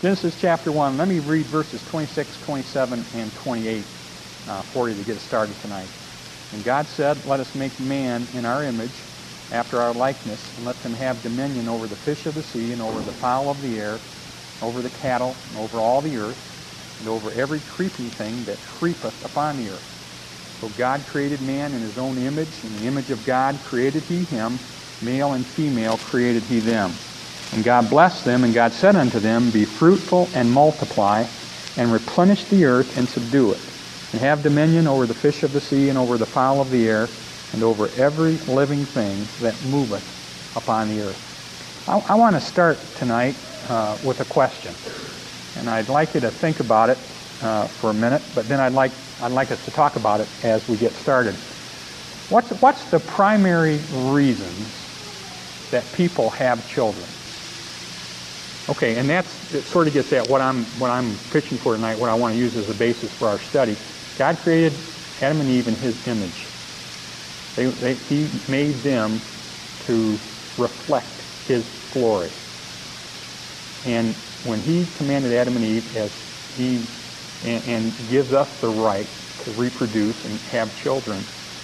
Genesis chapter 1. Let me read verses 26, 27, and 28 for you to get us started tonight. And God said, "Let us make man in our image, after our likeness, and let them have dominion over the fish of the sea, and over the fowl of the air, over the cattle, and over all the earth, and over every creeping thing that creepeth upon the earth." So God created man in his own image. In the image of God created he him. Male and female created he them. And God blessed them, and God said unto them, "Be fruitful and multiply, and replenish the earth and subdue it, and have dominion over the fish of the sea, and over the fowl of the air, and over every living thing that moveth upon the earth." I want to start tonight with a question, and I'd like you to think about it for a minute, but then I'd like us to talk about it as we get started. What's the primary reasons that people have children? Okay, and it sort of gets at what I'm pitching for tonight, what I want to use as a basis for our study. God created Adam and Eve in his image. He made them to reflect his glory. And when he commanded Adam and Eve, and gives us the right to reproduce and have children,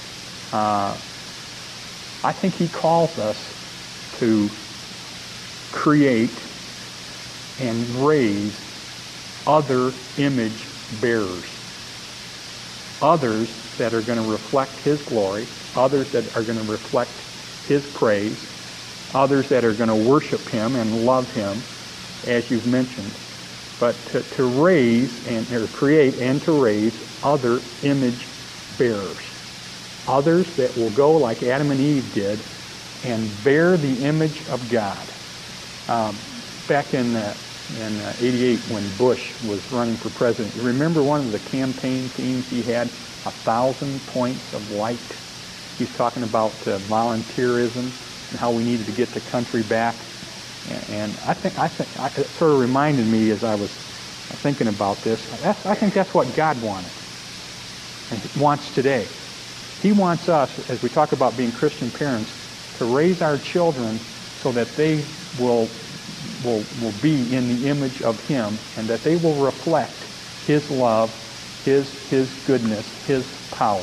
I think he calls us to create and raise other image bearers. Others that are going to reflect his glory, others that are going to reflect his praise, others that are going to worship him and love him, as you've mentioned. But to raise or create and to raise other image bearers. Others that will go like Adam and Eve did and bear the image of God. Back in 88 when Bush was running for president, you remember one of the campaign themes he had? 1,000 points of light. He's talking about volunteerism and how we needed to get the country back. And I think it sort of reminded me as I was thinking about this. I think that's what God wanted and wants today. He wants us, as we talk about being Christian parents, to raise our children so that they will be in the image of him, and that they will reflect his love, his goodness, his power.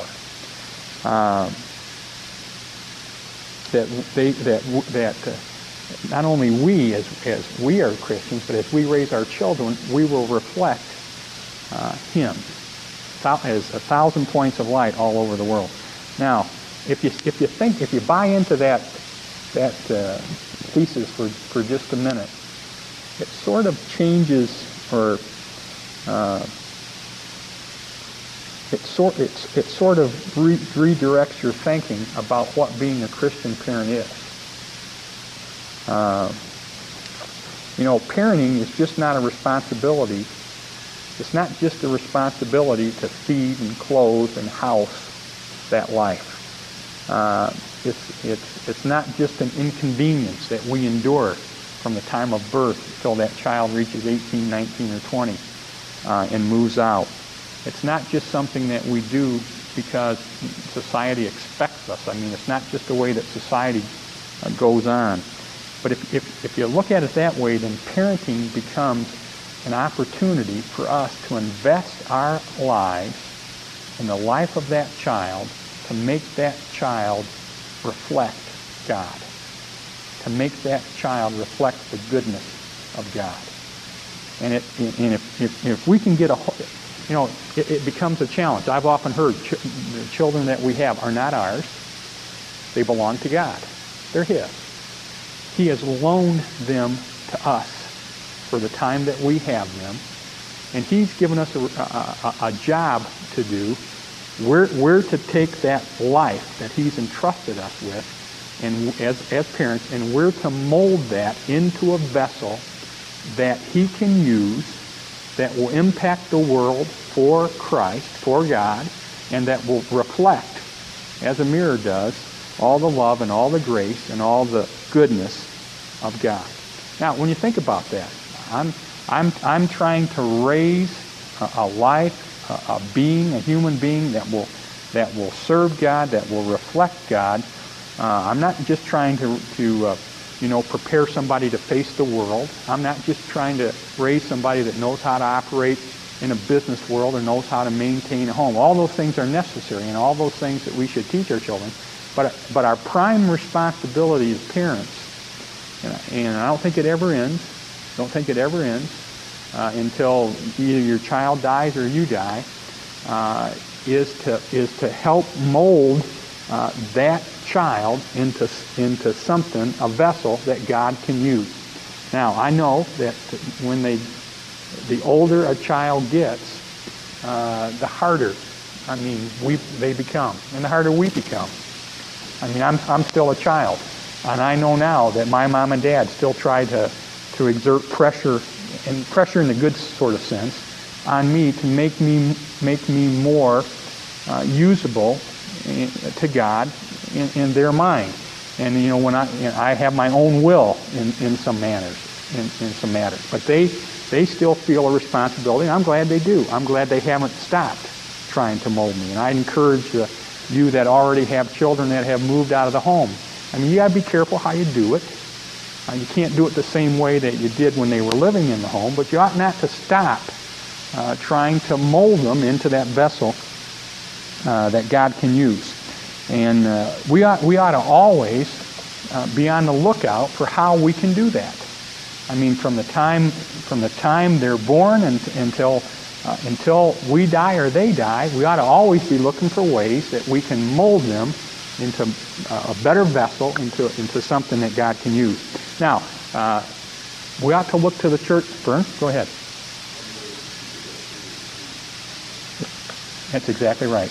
That not only we as we are Christians, but as we raise our children, we will reflect him as 1,000 points of light all over the world. Now, if you buy into that thesis for just a minute, it sort of changes, or it sort of redirects your thinking about what being a Christian parent is. Parenting is just not a responsibility. It's not just a responsibility to feed and clothe and house that life. It's not just an inconvenience that we endure from the time of birth until that child reaches 18, 19, or 20 and moves out. It's not just something that we do because society expects us. I mean, it's not just the way that society goes on. But if you look at it that way, then parenting becomes an opportunity for us to invest our lives in the life of that child, to make that child reflect God, to make that child reflect the goodness of God. And if we can get it becomes a challenge. I've often heard the children that we have are not ours. They belong to God. They're his. He has loaned them to us for the time that we have them. And he's given us a job to do. We're to take that life that he's entrusted us with, and as parents, and we're to mold that into a vessel that he can use, that will impact the world for Christ, for God, and that will reflect, as a mirror does, all the love and all the grace and all the goodness of God. Now, when you think about that, I'm trying to raise a life, a being, a human being that will serve God, that will reflect God. I'm not just trying to prepare somebody to face the world. I'm not just trying to raise somebody that knows how to operate in a business world or knows how to maintain a home. All those things are necessary, and all those things that we should teach our children. But our prime responsibility as parents, and I don't think it ever ends, until either your child dies or you die, is to help mold that child into something, a vessel that God can use. Now, I know that when the older a child gets, the harder, they become, and the harder we become. I'm still a child, and I know now that my mom and dad still try to exert pressure, and pressure in the good sort of sense, on me to make me more usable to God in their mind. And when I have my own will in some matters, but they still feel a responsibility, and I'm glad they do. I'm glad they haven't stopped trying to mold me. And I encourage you that already have children that have moved out of the home. You got to be careful how you do it. You can't do it the same way that you did when they were living in the home, but you ought not to stop trying to mold them into that vessel that God can use. And we ought to always be on the lookout for how we can do that. From the time they're born until we die or they die, we ought to always be looking for ways that we can mold them into a better vessel, into something that God can use. Now, we ought to look to the church. Vern, go ahead. That's exactly right.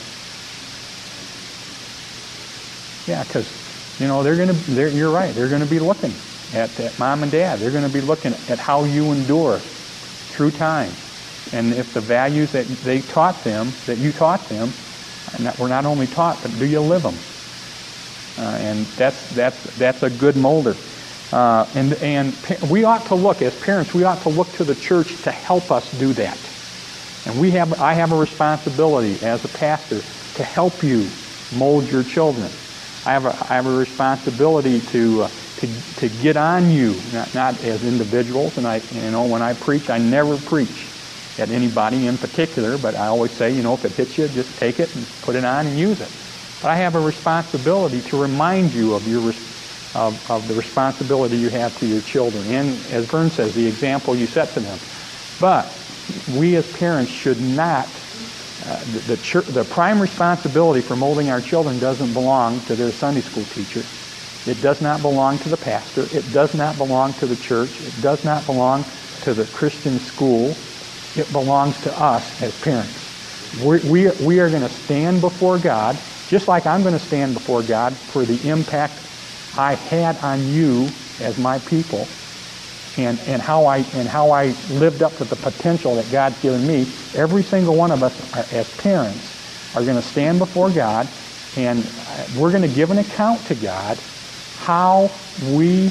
Yeah, because you're right. They're going to be looking at mom and dad. They're going to be looking at how you endure through time, and if the values that you taught them, and that were not only taught, but do you live them? And that's a good molder. And we ought to look, as parents, we ought to look to the church to help us do that. And I have a responsibility as a pastor to help you mold your children. I have a responsibility to get on you, not as individuals. And when I preach, I never preach at anybody in particular, but I always say, if it hits you, just take it and put it on and use it. But I have a responsibility to remind you of the responsibility you have to your children, and as Vern says, the example you set to them. But we as parents should not. The prime responsibility for molding our children doesn't belong to their Sunday school teacher. It does not belong to the pastor. It does not belong to the church. It does not belong to the Christian school. It belongs to us as parents. We are going to stand before God, just like I'm going to stand before God for the impact I had on you as my people, and how I lived up to the potential that God's given me. Every single one of us as parents are going to stand before God, and we're going to give an account to God how we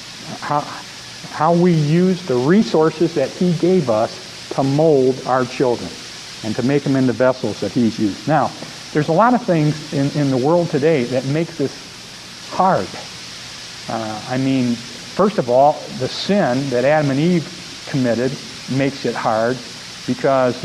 use the resources that He gave us to mold our children and to make them into vessels that He's used. Now, there's a lot of things in the world today that makes this hard. First of all, the sin that Adam and Eve committed makes it hard because,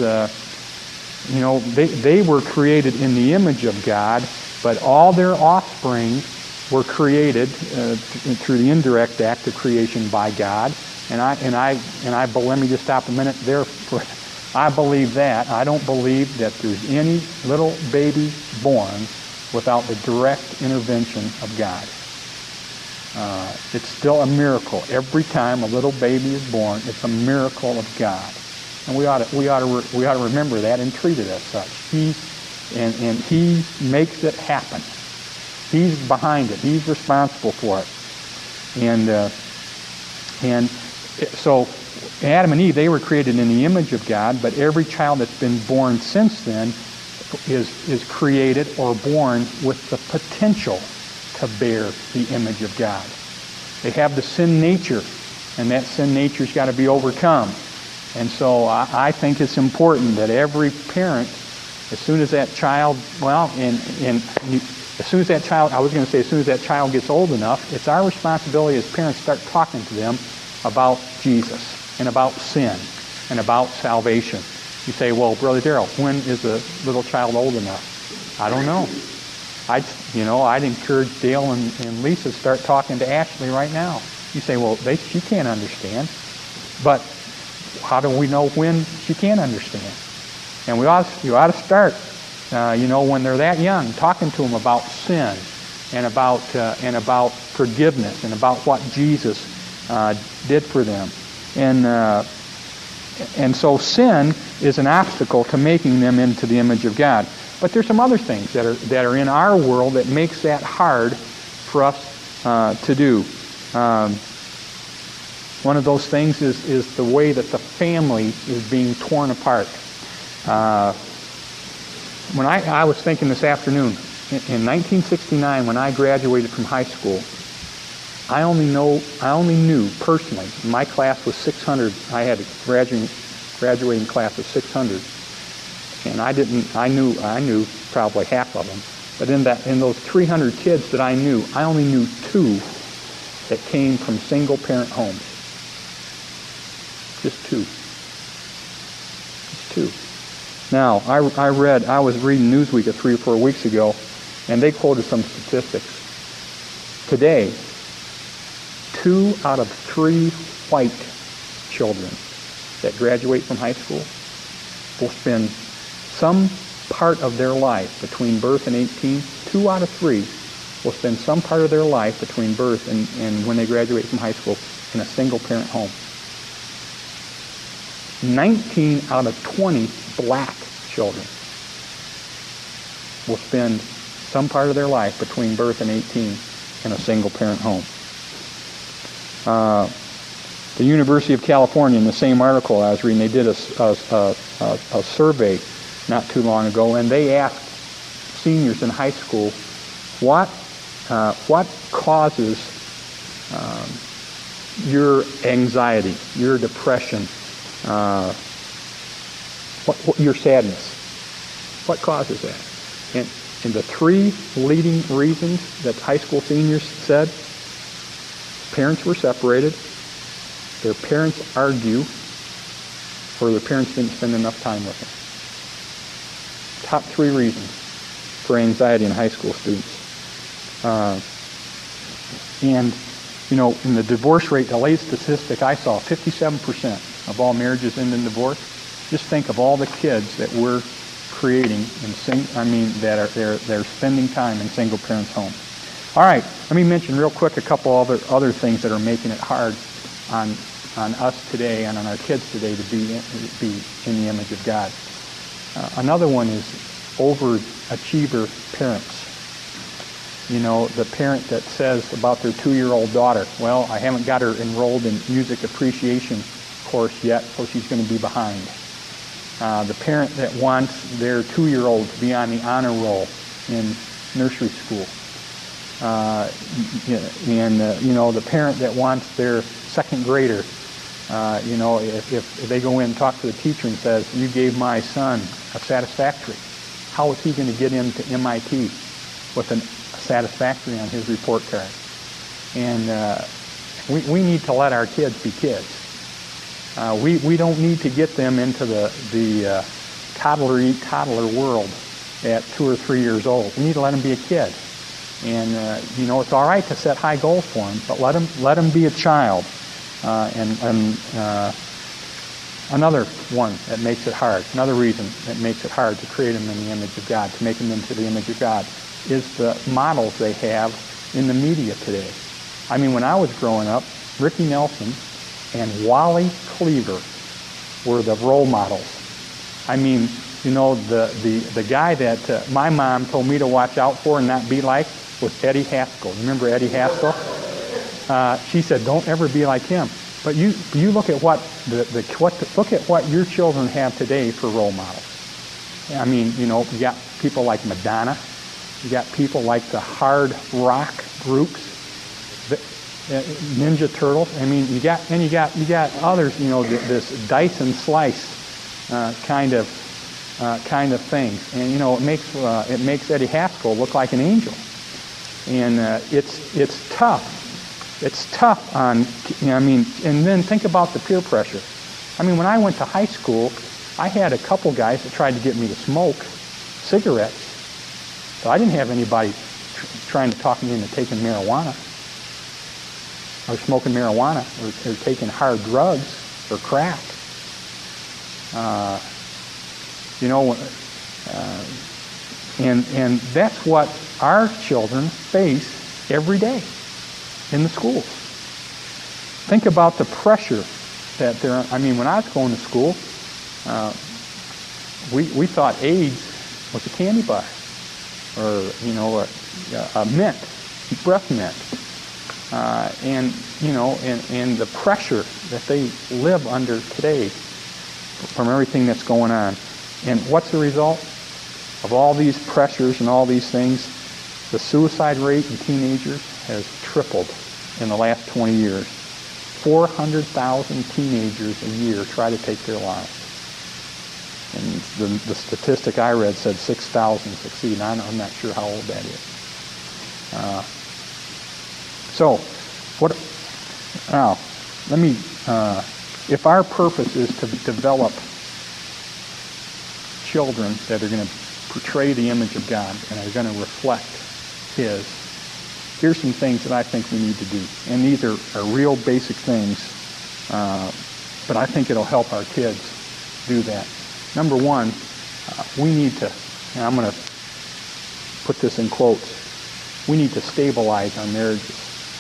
they were created in the image of God, but all their offspring were created through the indirect act of creation by God. Let me just stop a minute there. I believe that. I don't believe that there's any little baby born without the direct intervention of God. It's still a miracle. Every time a little baby is born, it's a miracle of God, and we ought to remember that and treat it as such. He makes it happen. He's behind it. He's responsible for it. So Adam and Eve, they were created in the image of God, but every child that's been born since then is created or born with the potential to bear the image of God. They have the sin nature, and that sin nature's got to be overcome. And so I think it's important that every parent, as soon as that child, As soon as that child, I was going to say, as soon as that child gets old enough, it's our responsibility as parents to start talking to them about Jesus and about sin and about salvation. You say, well, Brother Darrell, when is a little child old enough? I don't know. I'd encourage Dale and Lisa to start talking to Ashley right now. You say, well, she can't understand. But how do we know when she can understand? And you ought to start, when they're that young, talking to them about sin and about forgiveness and about what Jesus did for them. And so sin is an obstacle to making them into the image of God. But there's some other things that are in our world that makes that hard for us to do. One of those things is the way that the family is being torn apart. When I was thinking this afternoon, in 1969, when I graduated from high school, I only knew personally, my class was 600. I had a graduating class of 600, and I knew probably half of them. But in those 300 kids that I knew, I only knew 2 that came from single-parent homes. Just 2. Just 2. Now, I was reading Newsweek 3 or 4 weeks ago, and they quoted some statistics. Today, 2 out of 3 white children that graduate from high school will spend some part of their life between birth and 18. 2 out of 3 will spend some part of their life between birth and when they graduate from high school in a single-parent home. 19 out of 20 black children will spend some part of their life between birth and 18 in a single-parent home. The University of California, in the same article I was reading, they did a survey not too long ago, and they asked seniors in high school what causes your anxiety, your depression, your sadness. What causes that? And the 3 leading reasons that high school seniors said: parents were separated, their parents argue, or their parents didn't spend enough time with them. Top 3 reasons for anxiety in high school students. And in the divorce rate, the latest statistic I saw, 57% of all marriages end in divorce. Just think of all the kids that we're creating they're spending time in single parents' homes. All right, let me mention real quick a couple other things that are making it hard on us today and on our kids today to be in the image of God. Another one is overachiever parents. The parent that says about their 2-year-old daughter, well, I haven't got her enrolled in music appreciation course yet, so she's going to be behind. The parent that wants their 2-year-old to be on the honor roll in nursery school. The parent that wants their second grader, if they go in and talk to the teacher and says, you gave my son a satisfactory, how is he going to get into MIT with a satisfactory on his report card? And we need to let our kids be kids. We don't need to get them into the toddler world at 2 or 3 years old. We need to let them be a kid. And it's all right to set high goals for them, but let them be a child. Another one that makes it hard, another reason that makes it hard to create them in the image of God, to make them into the image of God, is the models they have in the media today. I mean, when I was growing up, Ricky Nelson and Wally Cleaver were the role models. I mean, the guy that my mom told me to watch out for and not be like was Eddie Haskell. Remember Eddie Haskell? She said, "Don't ever be like him." But you look at what look at what your children have today for role models. I mean, you got people like Madonna, you got people like the hard rock groups, Ninja Turtles. I mean, you got others. This dice and slice kind of things, and it makes Eddie Haskell look like an angel. And it's tough. It's tough on, and then think about the peer pressure. I mean, when I went to high school, I had a couple guys that tried to get me to smoke cigarettes. So I didn't have anybody trying to talk me into taking marijuana or smoking marijuana or taking hard drugs or crack. And that's what our children face every day in the schools. Think about the pressure that they're. I mean, when I was going to school, we thought AIDS was a candy bar, or a mint, breath mint, and the pressure that they live under today from everything that's going on. And what's the result of all these pressures and all these things? The suicide rate in teenagers has tripled in the last 20 years. 400,000 teenagers a year try to take their lives. And the statistic I read said 6,000 succeed. I'm not sure how old that is. Now, if our purpose is to develop children that are going to portray the image of God and are going to reflect His, here's some things that I think we need to do. And these are real basic things, but I think it'll help our kids do that. Number one, we need to, and I'm going to put this in quotes, we need to stabilize our marriages.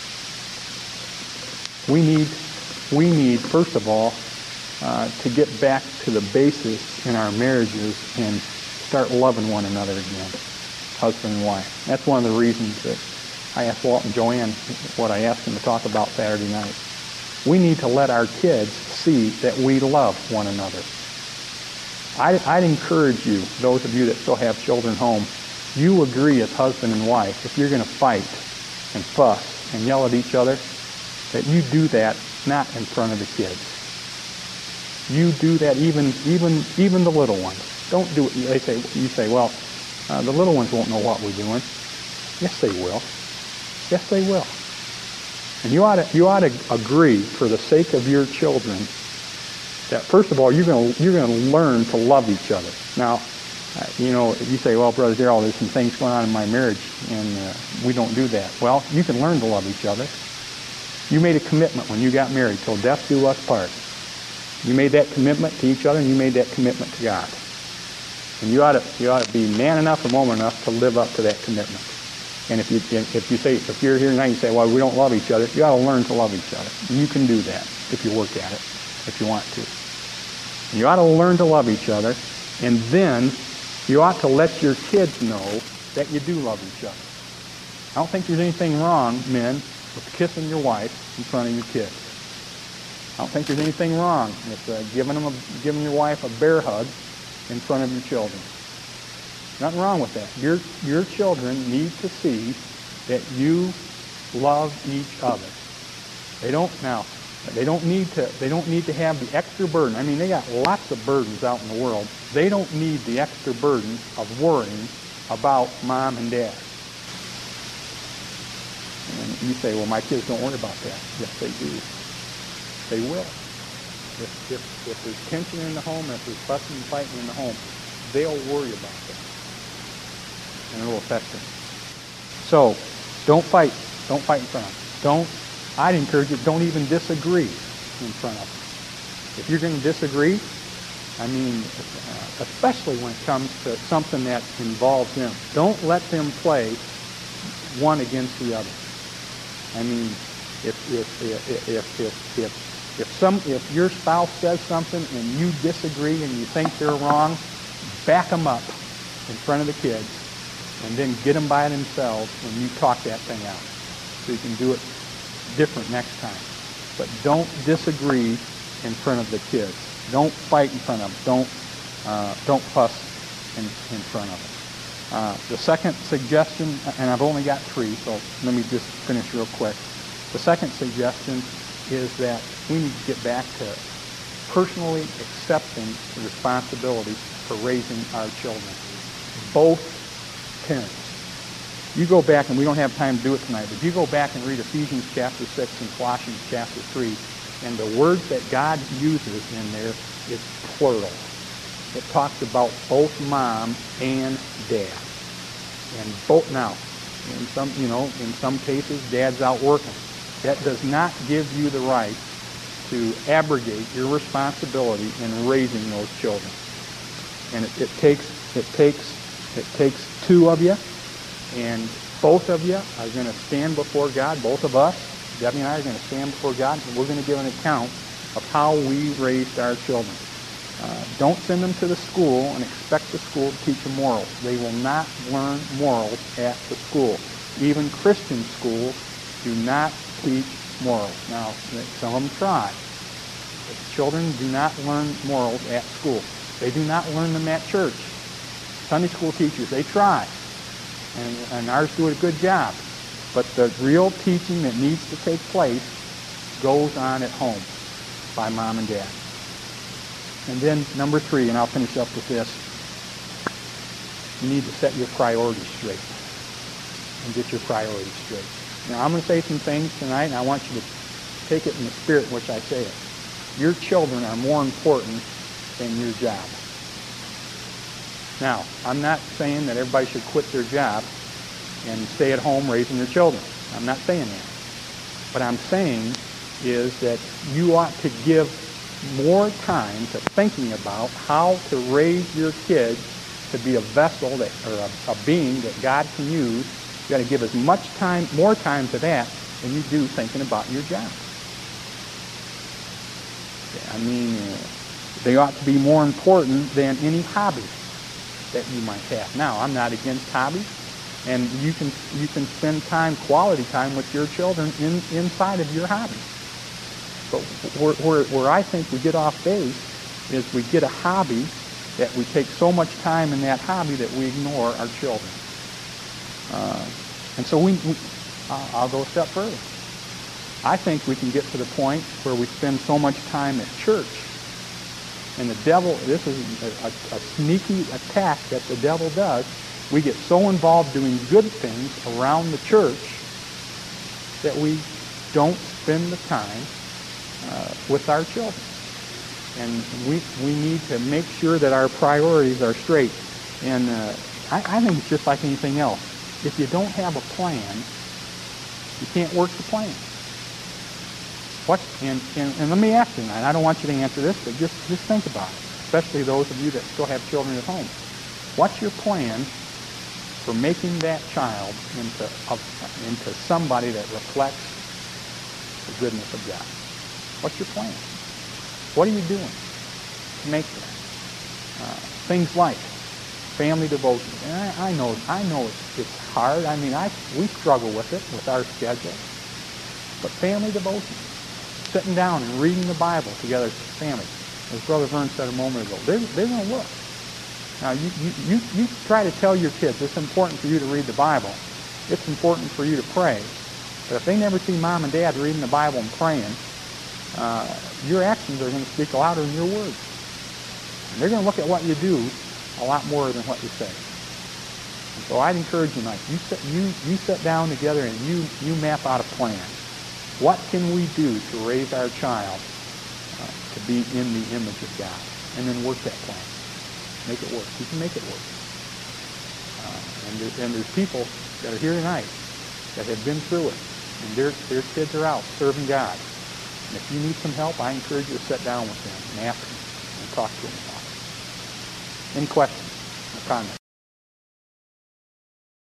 We need, first of all, to get back to the basis in our marriages and start loving one another again, husband and wife. That's one of the reasons that I asked Walt and Joanne what I asked them to talk about Saturday night. We need to let our kids see that we love one another. I'd encourage you, those of you that still have children home, you agree as husband and wife, if you're going to fight and fuss and yell at each other, that you do that not in front of the kids. You do that even the little ones. Don't do it. You say, well, the little ones won't know what we're doing. Yes, they will. Yes, they will. And you ought to agree, for the sake of your children, that first of all you're going to learn to love each other. Now, you say, well, Brother Darrell, there's some things going on in my marriage, and we don't do that. Well, you can learn to love each other. You made a commitment when you got married, till death do us part. You made that commitment to each other, and you made that commitment to God. And you ought to be man enough or woman enough to live up to that commitment. And if you're here tonight and you say, well, we don't love each other, you ought to learn to love each other. You can do that if you work at it, if you want to. And you ought to learn to love each other, and then you ought to let your kids know that you do love each other. I don't think there's anything wrong, men, with kissing your wife in front of your kids. I don't think there's anything wrong with giving your wife a bear hug in front of your children. Nothing wrong with that. Your children need to see that you love each other. They don't need to have the extra burden. I mean, they got lots of burdens out in the world. They don't need the extra burden of worrying about mom and dad. And you say, well, my kids don't worry about that. Yes, they do. They will. If there's tension in the home, if there's fussing and fighting in the home, they'll worry about that. And it'll affect them. So, don't fight. Don't fight in front of them. I'd encourage you, don't even disagree in front of them. If you're going to disagree, especially when it comes to something that involves them, don't let them play one against the other. I mean, if your spouse says something and you disagree and you think they're wrong, back them up in front of the kids and then get them by themselves and you talk that thing out. So you can do it different next time. But don't disagree in front of the kids. Don't fight in front of them. Don't fuss in front of them. The second suggestion, and I've only got 3, so let me just finish real quick. The second suggestion is that we need to get back to personally accepting the responsibility for raising our children. Both parents. You go back, and we don't have time to do it tonight, but you go back and read Ephesians chapter 6 and Colossians chapter 3, and the words that God uses in there is plural. It talks about both mom and dad. And both now, in some cases, dad's out working. That does not give you the right to abrogate your responsibility in raising those children. And it takes two of you, and both of you are going to stand before God. Both of us, Debbie and I, are going to stand before God, and we're going to give an account of how we raised our children. Don't send them to the school and expect the school to teach them morals. They will not learn morals at the school. Even Christian schools do not teach morals. Now, some of them try. But children do not learn morals at school. They do not learn them at church. Sunday school teachers, they try. And ours do a good job. But the real teaching that needs to take place goes on at home by mom and dad. And then number 3, and I'll finish up with this, you need to set your priorities straight and get your priorities straight. Now, I'm going to say some things tonight, and I want you to take it in the spirit in which I say it. Your children are more important than your job. Now, I'm not saying that everybody should quit their job and stay at home raising their children. I'm not saying that. What I'm saying is that you ought to give more time to thinking about how to raise your kids to be a vessel that, or a being that God can use. You got to give as much time, more time to that than you do thinking about your job. I mean, they ought to be more important than any hobby that you might have. Now, I'm not against hobbies, and you can spend time, quality time with your children inside of your hobby. But where I think we get off base is we get a hobby that we take so much time in that hobby that we ignore our children. And so I'll go a step further. I think we can get to the point where we spend so much time at church, and the devil, this is a sneaky attack that the devil does, we get so involved doing good things around the church that we don't spend the time with our children. And we need to make sure that our priorities are straight. And I think it's just like anything else. If you don't have a plan, you can't work the plan. And let me ask you tonight, I don't want you to answer this, but just think about it, especially those of you that still have children at home. What's your plan for making that child into somebody that reflects the goodness of God? What's your plan? What are you doing to make that? Things like family devotion. And I know it's hard. I mean, we struggle with it with our schedule. But family devotion, sitting down and reading the Bible together as a family, as Brother Vern said a moment ago, they're going to look. Now, you try to tell your kids it's important for you to read the Bible. It's important for you to pray. But if they never see mom and dad reading the Bible and praying, your actions are going to speak louder than your words. And they're going to look at what you do a lot more than what you say. And so I'd encourage you tonight, you sit down together and you map out a plan. What can we do to raise our child to be in the image of God? And then work that plan. Make it work. You can make it work. And there's people that are here tonight that have been through it. And their kids are out serving God. And if you need some help, I encourage you to sit down with them and ask them and talk to them about it. Any questions or comments?